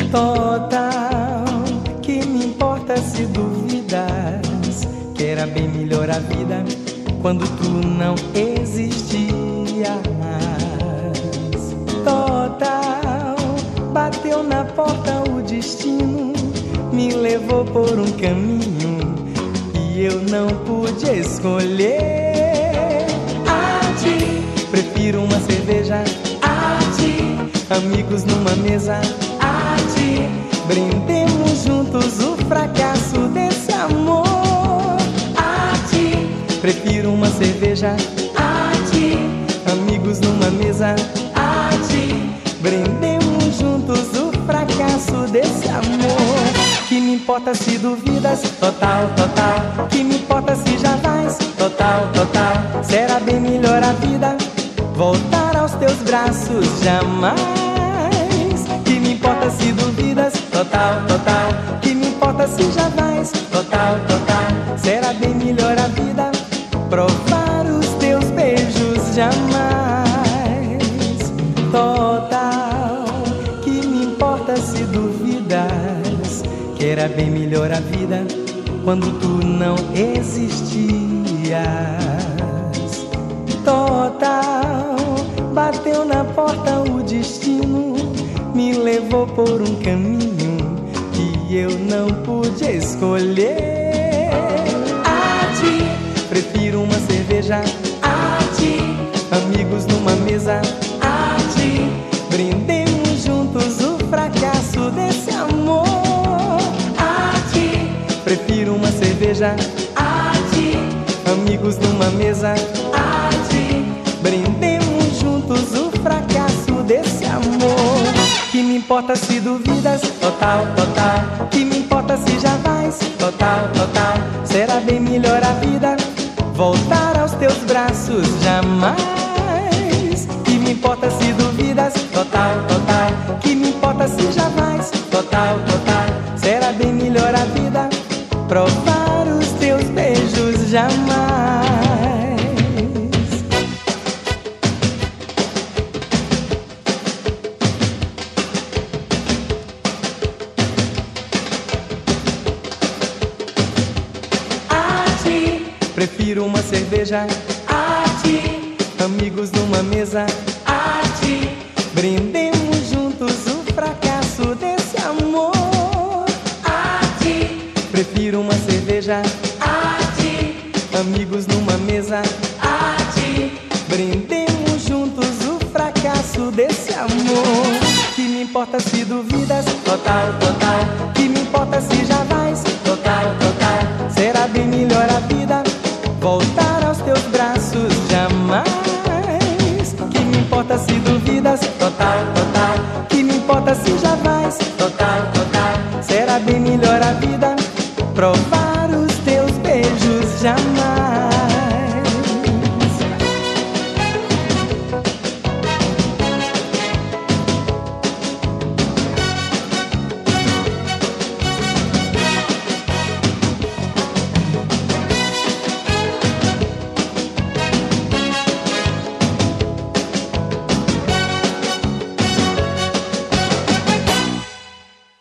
Total, que me importa se duvidas que era bem melhor a vida quando tu não existias. Total, bateu na porta o destino, me levou por um caminho que eu não pude escolher. Prefiro uma cerveja, amigos numa mesa, brindemos juntos o fracasso desse amor. Prefiro uma cerveja, amigos numa mesa, brindemos juntos o fracasso desse amor. Que me importa se duvidas, total, total. Que me importa se já vais, total, total. Será bem melhor a vida voltar aos teus braços jamais. Que me importa se duvidas, total, total. Que me importa se já vais, total, total. Será bem melhor a vida provar os teus beijos jamais. Total, que me importa se duvidas que era bem melhor a vida quando tu não existias. Total, bateu na porta o destino, me levou por um caminho que eu não pude escolher. Prefiro uma cerveja, amigos numa mesa, brindemos juntos o fracasso desse amor. Prefiro uma cerveja, amigos numa mesa, brindemos juntos o fracasso desse amor. Que me importa se duvidas, total, total. Que me importa se já vais, total, total. Será bem melhor a vida voltar aos teus braços jamais. Que me importa se duvidas, total, total. Que me importa se já vais, total, total. Será bem melhor a vida provar os teus beijos jamais. Prefiro uma cerveja, amigos numa mesa, brindemos juntos o fracasso desse amor. Prefiro uma cerveja, amigos numa mesa, brindemos juntos o fracasso desse amor. Que me importa se duvidas, total, total. Que me importa se já vais, total, total. Será bem melhor a vida voltar aos teus braços jamais. Que me importa se duvidas, total, total. Que me importa se já vais, total, total. Será bem melhor a vida provar